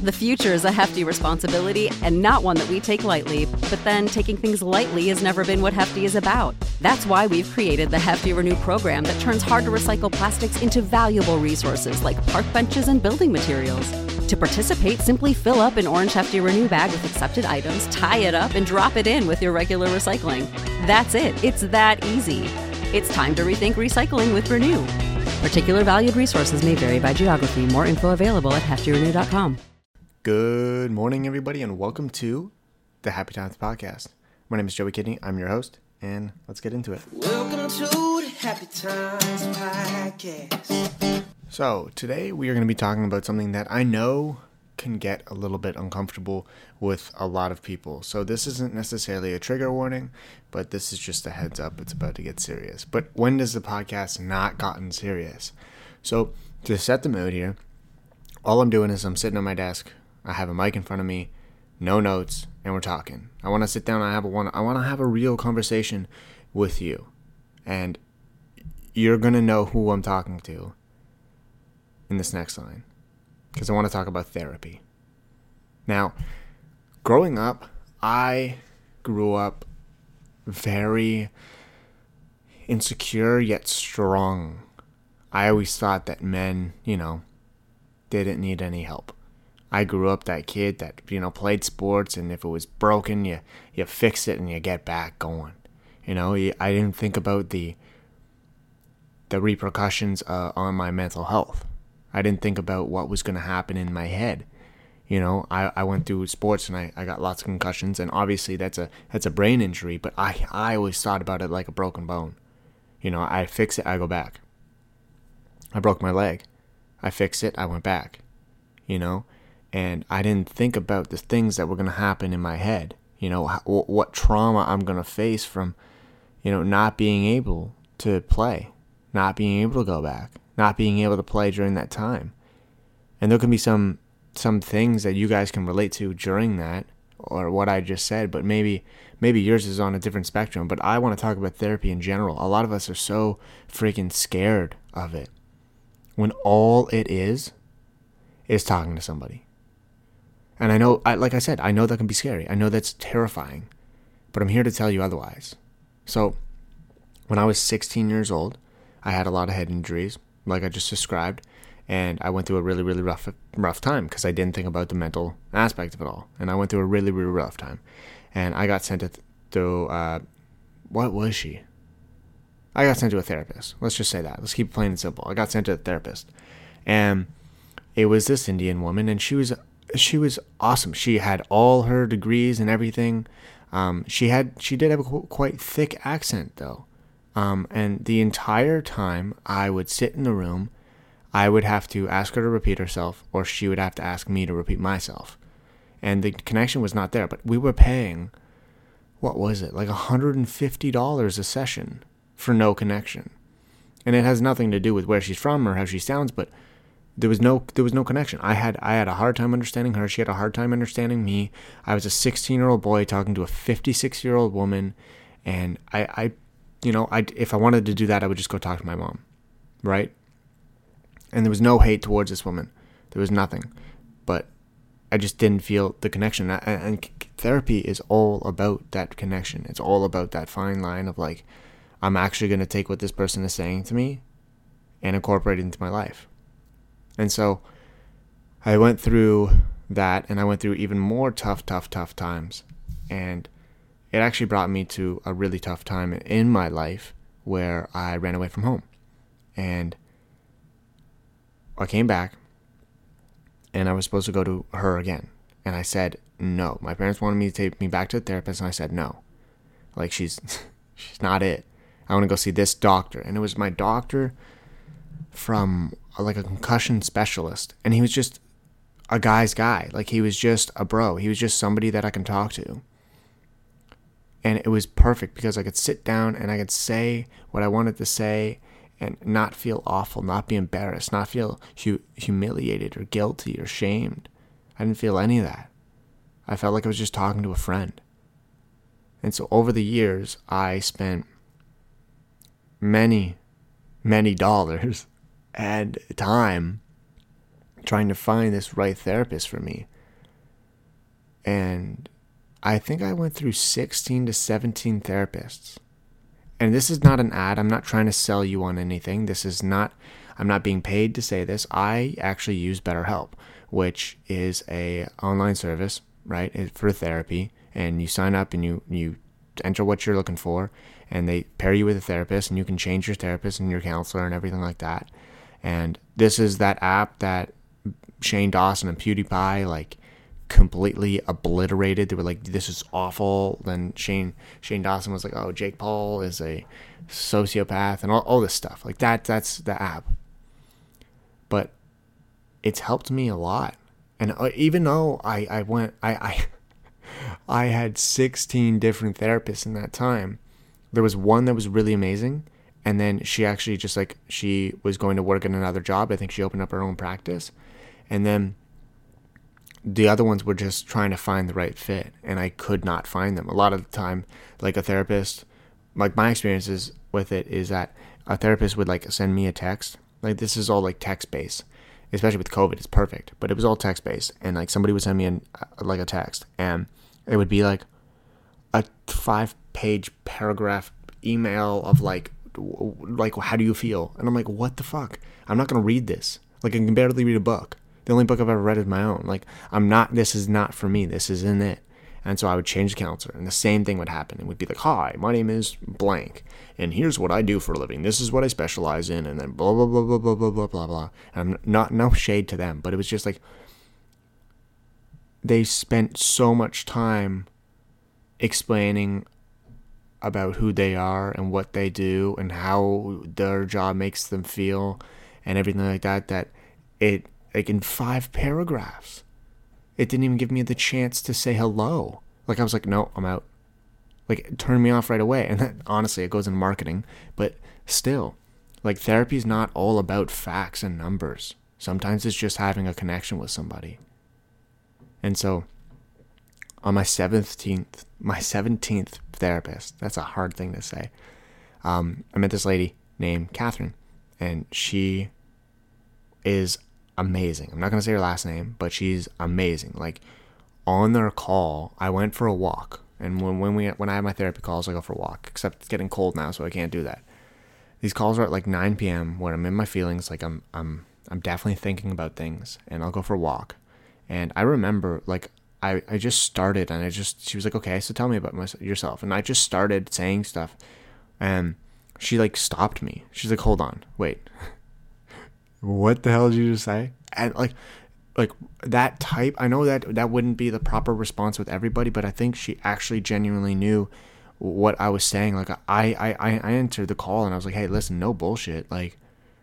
The future is a hefty responsibility and not one that we take lightly, but then taking things lightly has never been what Hefty is about. That's why we've created the Hefty Renew program that turns hard-to-recycle plastics into valuable resources like park benches and building materials. To participate, simply fill up an orange Hefty Renew bag with accepted items, tie it up, and drop it in with your regular recycling. That's it. It's that easy. It's time to rethink recycling with Renew. Particular valued resources may vary by geography. More info available at heftyrenew.com. Good morning, everybody, and welcome to the Happy Times Podcast. My name is Joey Kidney. I'm your host, and let's get into it. Welcome to the Happy Times Podcast. So, today we are going to be talking about something that I know can get a little bit uncomfortable with a lot of people. So, this isn't necessarily a trigger warning, but this is just a heads up. It's about to get serious. But when does the podcast not gotten serious? So, to set the mood here, all I'm doing is I'm sitting at my desk. I have a mic in front of me, no notes, and we're talking. I want to sit down. I want to have a real conversation with you, and you're gonna know who I'm talking to in this next line, because I want to talk about therapy. Now, growing up, I grew up very insecure yet strong. I always thought that men, didn't need any help. I grew up that kid that, played sports, and if it was broken, you fix it and you get back going. I didn't think about the repercussions on my mental health. I didn't think about what was going to happen in my head. I went through sports and I got lots of concussions, and obviously that's a brain injury, but I always thought about it like a broken bone. I fix it, I go back. I broke my leg. I fixed it, I went back. And I didn't think about the things that were going to happen in my head. What trauma I'm going to face from, not being able to play, not being able to go back, not being able to play during that time. And there can be some things that you guys can relate to during that, or what I just said, but maybe yours is on a different spectrum. But I want to talk about therapy in general. A lot of us are so freaking scared of it, when all it is talking to somebody. And I know, like I said, I know that can be scary. I know that's terrifying, but I'm here to tell you otherwise. So, when I was 16 years old, I had a lot of head injuries, like I just described, and I went through a really, really rough time because I didn't think about the mental aspect of it all. And I went through a really, really rough time. And I got sent to what was she? I got sent to a therapist. Let's just say that. Let's keep it plain and simple. I got sent to a therapist. And it was this Indian woman, and she was awesome. She had all her degrees and everything. She did have a quite thick accent though. And the entire time I would sit in the room, I would have to ask her to repeat herself, or she would have to ask me to repeat myself. And the connection was not there, but we were paying, what was it, like $150 a session for no connection. And it has nothing to do with where she's from or how she sounds, but there was no connection. I had a hard time understanding her. She had a hard time understanding me. I was a 16-year-old boy talking to a 56-year-old woman, and I if I wanted to do that, I would just go talk to my mom, right? And there was no hate towards this woman. There was nothing, but I just didn't feel the connection. And therapy is all about that connection. It's all about that fine line of like, I'm actually going to take what this person is saying to me and incorporate it into my life. And so I went through that, and I went through even more tough times. And it actually brought me to a really tough time in my life where I ran away from home. And I came back, and I was supposed to go to her again. And I said no. My parents wanted me to take me back to the therapist, and I said no. Like, she's not it. I want to go see this doctor. And it was my doctor from like a concussion specialist, and he was just a guy's guy. Like, he was just a bro. He was just somebody that I can talk to. And it was perfect because I could sit down and I could say what I wanted to say and not feel awful, not be embarrassed, not feel humiliated or guilty or shamed. I didn't feel any of that. I felt like I was just talking to a friend. And so over the years, I spent many dollars and time trying to find this right therapist for me. And I think I went through 16 to 17 therapists. And this is not an ad. I'm not trying to sell you on anything. I'm not being paid to say this. I actually use BetterHelp, which is a online service, right, for therapy. And you sign up and you enter what you're looking for, and they pair you with a therapist, and you can change your therapist and your counselor and everything like that. And this is that app that Shane Dawson and PewDiePie like completely obliterated. They were like, this is awful. Then Shane Dawson was like, oh, Jake Paul is a sociopath and all this stuff. Like that's the app. But it's helped me a lot. And even though I had 16 different therapists in that time, there was one that was really amazing. And then she actually she was going to work in another job. I think she opened up her own practice. And then the other ones were just trying to find the right fit. And I could not find them. A lot of the time, like a therapist, like my experiences with it is that a therapist would like send me a text. Like this is all like text based, especially with COVID. It's perfect, but it was all text based. And like somebody would send me a text, and it would be like a 5-page paragraph email of like how do you feel? And I'm like, what the fuck? I'm not gonna read this. Like I can barely read a book. The only book I've ever read is my own. Like this is not for me. This isn't it. And so I would change the counselor, and the same thing would happen. It would be like, hi, my name is blank, and here's what I do for a living. This is what I specialize in, and then blah, blah, blah, blah, blah, blah, blah, blah, blah. And no shade to them, but it was just like, they spent so much time explaining about who they are and what they do and how their job makes them feel and everything like that, that it, like in 5 paragraphs, it didn't even give me the chance to say hello. Like I was like, no, I'm out. Like it turned me off right away. And that, honestly, it goes in marketing, but still, like therapy is not all about facts and numbers. Sometimes it's just having a connection with somebody. And so on my 17th therapist, that's a hard thing to say. I met this lady named Catherine, and she is amazing. I'm not going to say her last name, but she's amazing. Like on their call, I went for a walk. And when I have my therapy calls, I go for a walk, except it's getting cold now, so I can't do that. These calls are at like 9 p.m. where I'm in my feelings. Like I'm definitely thinking about things, and I'll go for a walk. And I remember like, I just started, and she was like, okay, so tell me about yourself. And I just started saying stuff, and she like stopped me. She's like, hold on, wait. What the hell did you just say? And like that type, I know that wouldn't be the proper response with everybody, but I think she actually genuinely knew what I was saying. Like I entered the call, and I was like, hey, listen, no bullshit. Like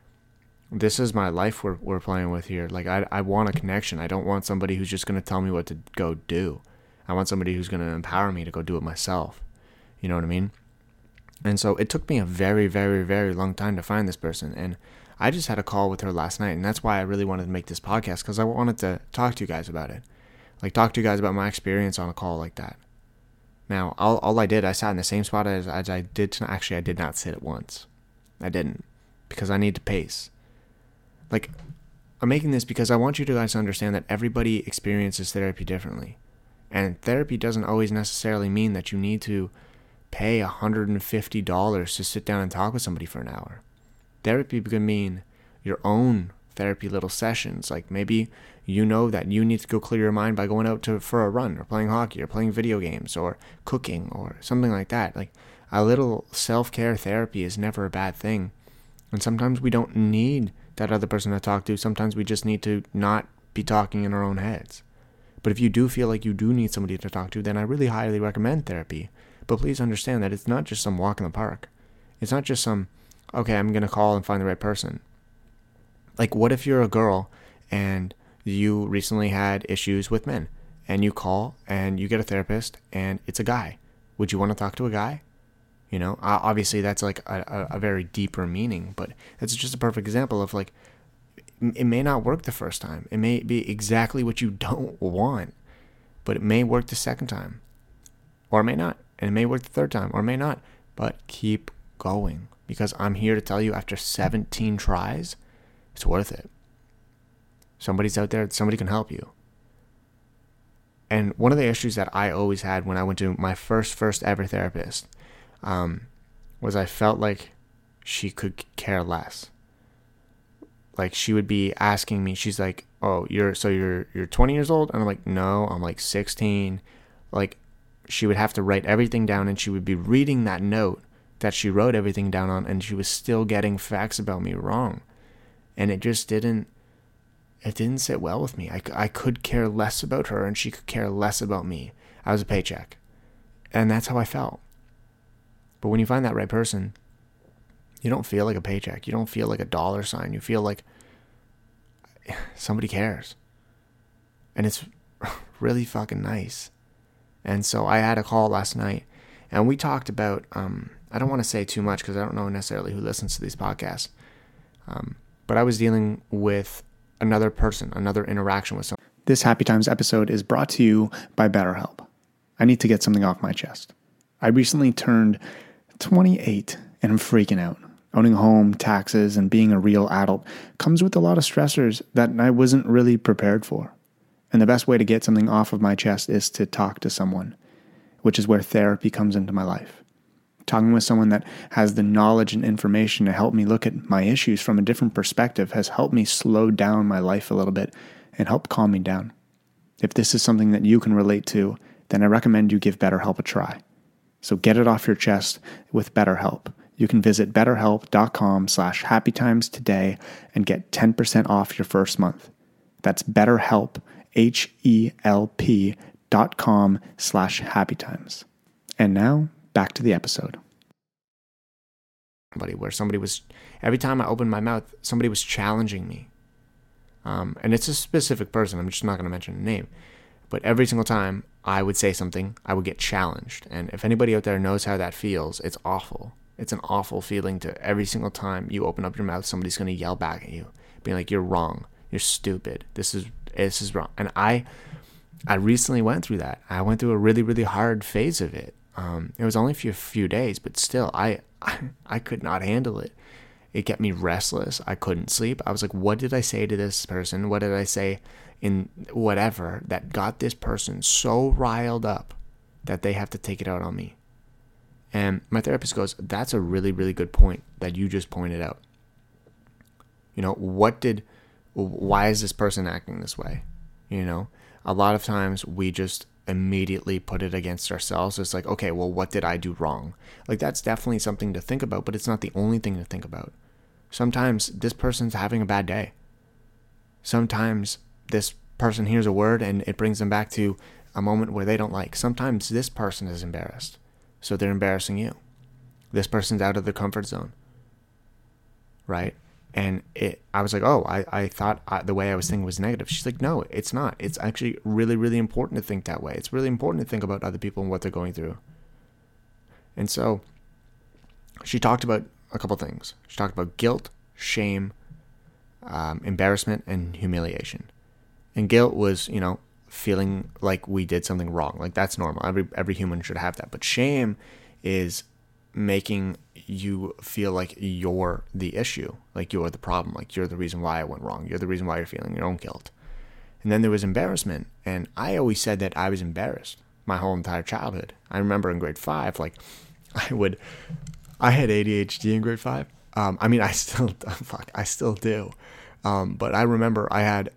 this is my life we're playing with here. Like I want a connection. I don't want somebody who's just going to tell me what to go do. I want somebody who's going to empower me to go do it myself. You know what I mean? And so it took me a very, very, very long time to find this person. And I just had a call with her last night, and that's why I really wanted to make this podcast, because I wanted to talk to you guys about it. Like, talk to you guys about my experience on a call like that. Now, all I did, I sat in the same spot as I did tonight. Actually, I did not sit at once. I didn't, because I need to pace. Like, I'm making this because I want you guys to understand that everybody experiences therapy differently. And therapy doesn't always necessarily mean that you need to pay $150 to sit down and talk with somebody for an hour. Therapy could mean your own therapy little sessions. Like maybe you know that you need to go clear your mind by going out for a run, or playing hockey, or playing video games, or cooking, or something like that. Like a little self-care therapy is never a bad thing. And sometimes we don't need that other person to talk to. Sometimes we just need to not be talking in our own heads. But if you do feel like you do need somebody to talk to, then I really highly recommend therapy. But please understand that it's not just some walk in the park. It's not just some, okay, I'm going to call and find the right person. Like, what if you're a girl and you recently had issues with men, and you call and you get a therapist and it's a guy? Would you want to talk to a guy? You know, obviously that's like a very deeper meaning, but it's just a perfect example of like, it may not work the first time. It may be exactly what you don't want, but it may work the second time, or it may not. And it may work the third time, or it may not. But keep going, because I'm here to tell you, after 17 tries, it's worth it. Somebody's out there, somebody can help you. And one of the issues that I always had when I went to my first ever therapist was I felt like she could care less. Like she would be asking me, she's like, "Oh, you're 20 years old?" And I'm like, "No, I'm like 16." Like she would have to write everything down, and she would be reading that note that she wrote everything down on, and she was still getting facts about me wrong. And it just didn't sit well with me. I could care less about her, and she could care less about me. I was a paycheck. And that's how I felt. But when you find that right person, you don't feel like a paycheck. You don't feel like a dollar sign. You feel like somebody cares. And it's really fucking nice. And so I had a call last night, and we talked about, I don't want to say too much because I don't know necessarily who listens to these podcasts. But I was dealing with another person, another interaction with someone. This Happy Times episode is brought to you by BetterHelp. I need to get something off my chest. I recently turned 28 and I'm freaking out. Owning a home, taxes, and being a real adult comes with a lot of stressors that I wasn't really prepared for. And the best way to get something off of my chest is to talk to someone, which is where therapy comes into my life. Talking with someone that has the knowledge and information to help me look at my issues from a different perspective has helped me slow down my life a little bit and help calm me down. If this is something that you can relate to, then I recommend you give BetterHelp a try. So get it off your chest with BetterHelp. You can visit betterhelp.com/happytimes today and get 10% off your first month. That's BetterHelp, HELP.com/happytimes. And now, back to the episode. Where somebody was, every time I opened my mouth, somebody was challenging me. And it's a specific person. I'm just not going to mention a name. But every single time I would say something, I would get challenged. And if anybody out there knows how that feels, it's awful. It's an awful feeling to every single time you open up your mouth, somebody's going to yell back at you, being like, "You're wrong. You're stupid. This is wrong." And I recently went through that. I went through a really, really hard phase of it. It was only for a few days, but still, I could not handle it. It kept me restless. I couldn't sleep. I was like, what did I say to this person? What did I say in whatever that got this person so riled up that they have to take it out on me? And my therapist goes, "That's a really, really good point that you just pointed out. You know, why is this person acting this way?" You know, a lot of times we just immediately put it against ourselves. It's like, okay, well, what did I do wrong? Like, that's definitely something to think about, but it's not the only thing to think about. Sometimes this person's having a bad day. Sometimes this person hears a word and it brings them back to a moment where they don't like. Sometimes this person is embarrassed, so they're embarrassing you. This person's out of their comfort zone, right? And I was like, oh, I thought the way I was thinking was negative. She's like, no, it's not. It's actually really, really important to think that way. It's really important to think about other people and what they're going through. And so she talked about a couple things. She talked about guilt, shame, embarrassment, and humiliation. And guilt was, you know, feeling like we did something wrong. Like, that's normal. Every human should have that. But shame is making you feel like you're the issue, like you're the problem, like you're the reason why it went wrong. You're the reason why you're feeling your own guilt. And then there was embarrassment. And I always said that I was embarrassed my whole entire childhood. I remember in grade 5, like I had ADHD in grade 5. I still do. But I remember I had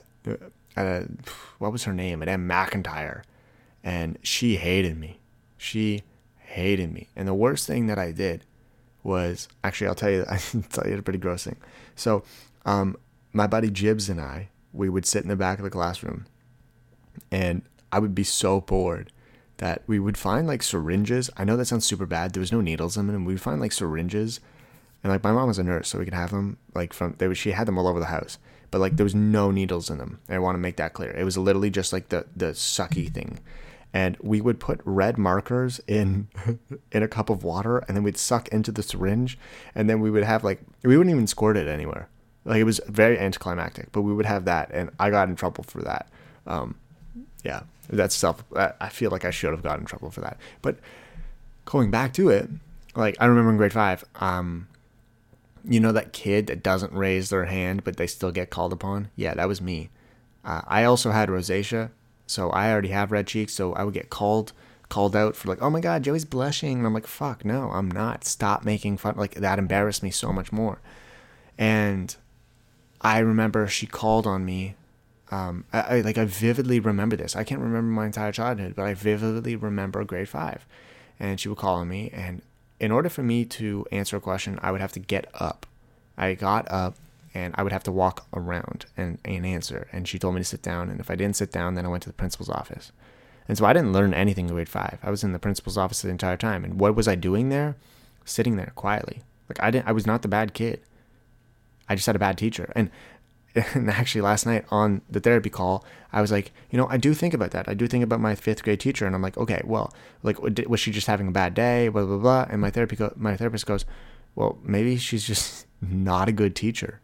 what was her name? Madame McIntyre. And she hated me. And the worst thing that I did was, actually, I'll tell you a pretty gross thing. So, my buddy Jibbs and I, we would sit in the back of the classroom, and I would be so bored that we would find like syringes. I know that sounds super bad. There was no needles in them, and we would find like syringes, and like my mom was a nurse, so we could have them like she had them all over the house, but like there was no needles in them. I want to make that clear. It was literally just like the sucky thing. And we would put red markers in a cup of water, and then we'd suck into the syringe, and then we would have we wouldn't even squirt it anywhere. Like, it was very anticlimactic, but we would have that, and I got in trouble for that. Yeah, I feel like I should have gotten in trouble for that. But going back to it, like, I remember in grade 5, You know that kid that doesn't raise their hand, but they still get called upon? Yeah, that was me. I also had rosacea, so I already have red cheeks, so I would get called out for like, oh my God, Joey's blushing. And I'm like, fuck, no, I'm not. Stop making fun. Like, that embarrassed me so much more. And I remember she called on me. I vividly remember this. I can't remember my entire childhood, but I vividly remember grade 5. And she would call on me, and in order for me to answer a question, I would have to get up. I got up, and I would have to walk around and answer. And she told me to sit down, and if I didn't sit down, then I went to the principal's office. And so I didn't learn anything in grade 5. I was in the principal's office the entire time. And what was I doing there? Sitting there quietly. Like, I was not the bad kid. I just had a bad teacher. And actually last night on the therapy call, I was like, I do think about that. I do think about my 5th grade teacher. And I'm like, okay, well, like, was she just having a bad day? Blah, blah, blah. And my therapist goes, well, maybe she's just not a good teacher.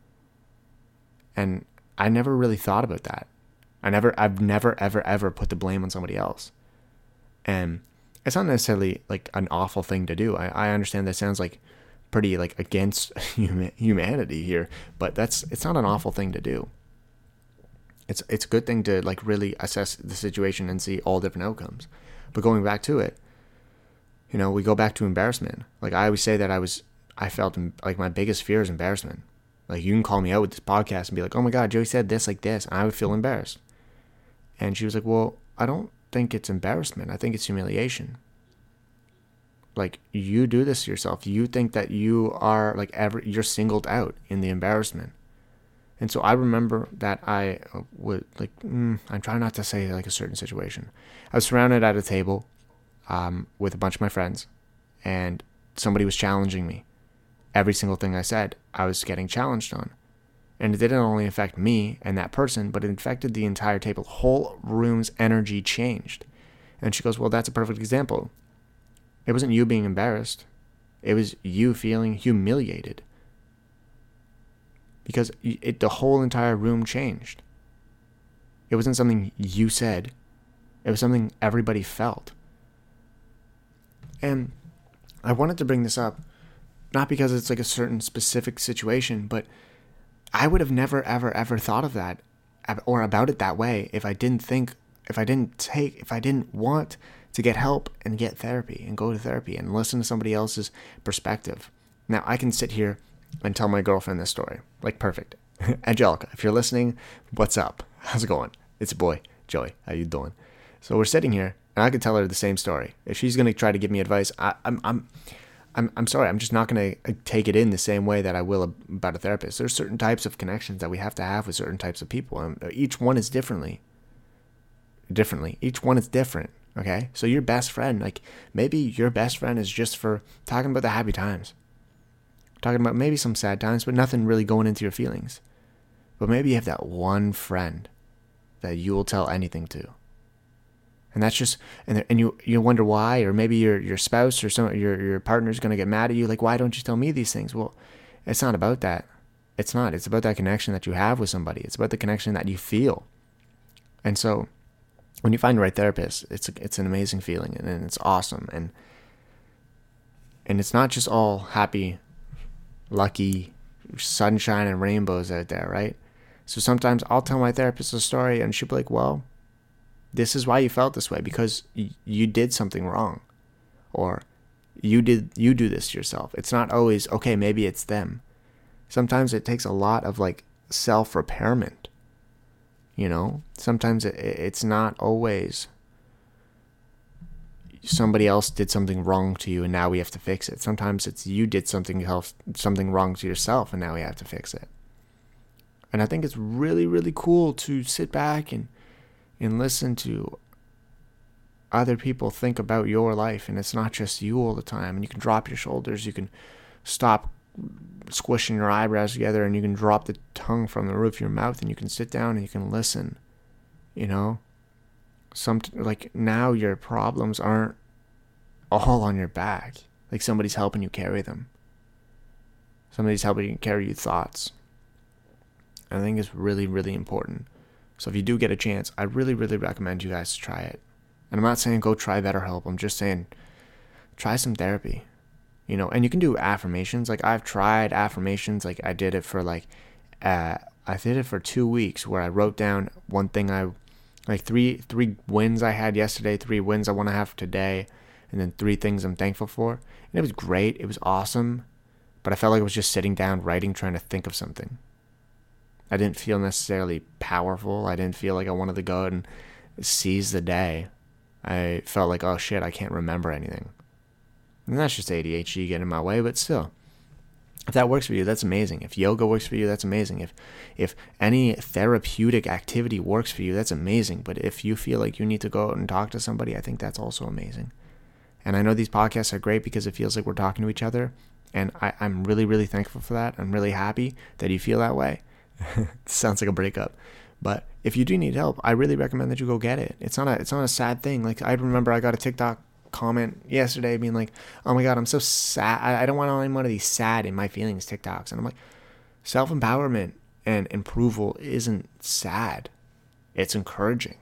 And I never really thought about that. I've never, ever put the blame on somebody else. And it's not necessarily like an awful thing to do. I understand that sounds like pretty like against humanity here, but it's not an awful thing to do. It's a good thing to like really assess the situation and see all different outcomes. But going back to it, we go back to embarrassment. Like, I always say that I felt like my biggest fear is embarrassment. Like, you can call me out with this podcast and be like, oh my God, Joey said this like this, and I would feel embarrassed. And she was like, well, I don't think it's embarrassment. I think it's humiliation. Like, you do this to yourself. You think that you are like you're singled out in the embarrassment. And so I remember that I would like, I'm trying not to say like a certain situation. I was surrounded at a table with a bunch of my friends, and somebody was challenging me. Every single thing I said, I was getting challenged on. And it didn't only affect me and that person, but it affected the entire table. The whole room's energy changed. And she goes, well, that's a perfect example. It wasn't you being embarrassed. It was you feeling humiliated. Because the whole entire room changed. It wasn't something you said. It was something everybody felt. And I wanted to bring this up, not because it's like a certain specific situation, but I would have never, ever thought of that or about it that way if I didn't want to get help and get therapy and go to therapy and listen to somebody else's perspective. Now, I can sit here and tell my girlfriend this story. Like, perfect. Angelica, if you're listening, what's up? How's it going? It's a boy, Joey. How you doing? So we're sitting here, and I can tell her the same story. If she's going to try to give me advice, I'm sorry. I'm just not going to take it in the same way that I will about a therapist. There's certain types of connections that we have to have with certain types of people. And each one is differently. Each one is different. Okay. So your best friend, like maybe your best friend is just for talking about the happy times, talking about maybe some sad times, but nothing really going into your feelings. But maybe you have that one friend that you will tell anything to. And that's just, and you wonder why, or maybe your spouse or your partner's going to get mad at you. Like, why don't you tell me these things? Well, it's not about that. It's not. It's about that connection that you have with somebody. It's about the connection that you feel. And so when you find the right therapist, it's an amazing feeling, and it's awesome. And it's not just all happy, lucky, sunshine and rainbows out there, right? So sometimes I'll tell my therapist a story, and she'll be like, well, this is why you felt this way, because you did something wrong, or you do this to yourself. It's not always, okay, maybe it's them. Sometimes it takes a lot of like self-repairment. Sometimes it's not always somebody else did something wrong to you and now we have to fix it. Sometimes it's you did something wrong to yourself and now we have to fix it. And I think it's really, really cool to sit back and listen to other people think about your life, and it's not just you all the time. And you can drop your shoulders, you can stop squishing your eyebrows together, and you can drop the tongue from the roof of your mouth, and you can sit down and you can listen. Like now your problems aren't all on your back. Like somebody's helping you carry them. Somebody's helping you carry your thoughts. I think it's really, really important. So if you do get a chance, I really, really recommend you guys to try it. And I'm not saying go try BetterHelp. I'm just saying try some therapy. And you can do affirmations. Like, I've tried affirmations. Like, I did it for 2 weeks, where I wrote down one thing three wins I had yesterday, 3 wins I want to have today, and then 3 things I'm thankful for. And it was great. It was awesome. But I felt like I was just sitting down, writing, trying to think of something. I didn't feel necessarily powerful. I didn't feel like I wanted to go out and seize the day. I felt like, oh shit, I can't remember anything. And that's just ADHD getting in my way, but still. If that works for you, that's amazing. If yoga works for you, that's amazing. If any therapeutic activity works for you, that's amazing. But if you feel like you need to go out and talk to somebody, I think that's also amazing. And I know these podcasts are great because it feels like we're talking to each other. And I'm really, really thankful for that. I'm really happy that you feel that way. It sounds like a breakup. But if you do need help, I really recommend that you go get it. It's not a sad thing. Like, I remember I got a TikTok comment yesterday being like, oh my God, I'm so sad. I don't want anyone to be sad in my feelings TikToks. And I'm like, self-empowerment and approval isn't sad. It's encouraging.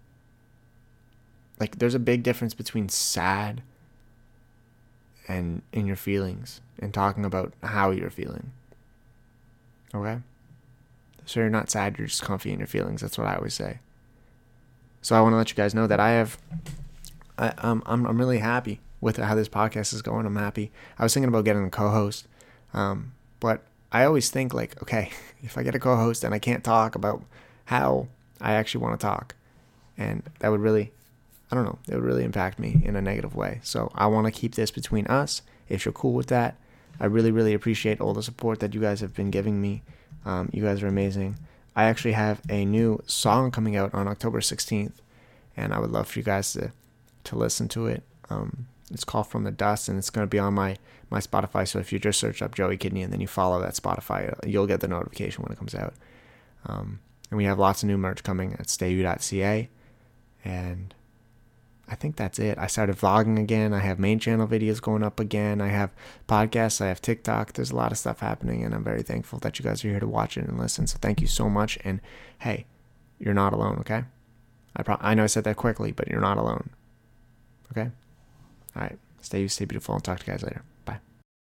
Like, there's a big difference between sad and in your feelings and talking about how you're feeling. Okay? So you're not sad, you're just comfy in your feelings. That's what I always say. So I want to let you guys know that I'm really happy with how this podcast is going. I'm happy. I was thinking about getting a co-host, but I always think like, okay, if I get a co-host and I can't talk about how I actually want to talk, and that would really, I don't know, it would really impact me in a negative way. So I want to keep this between us. If you're cool with that, I really, really appreciate all the support that you guys have been giving me. You guys are amazing. I actually have a new song coming out on October 16th, and I would love for you guys to listen to it. It's called From the Dust, and it's going to be on my Spotify. So if you just search up Joey Kidney and then you follow that Spotify, you'll get the notification when it comes out. And we have lots of new merch coming at stayu.ca. And I think that's it. I started vlogging again. I have main channel videos going up again. I have podcasts. I have TikTok. There's a lot of stuff happening, and I'm very thankful that you guys are here to watch it and listen. So thank you so much. And hey, you're not alone, okay? I know I said that quickly, but you're not alone. Okay? All right. Stay beautiful, and talk to you guys later. Bye.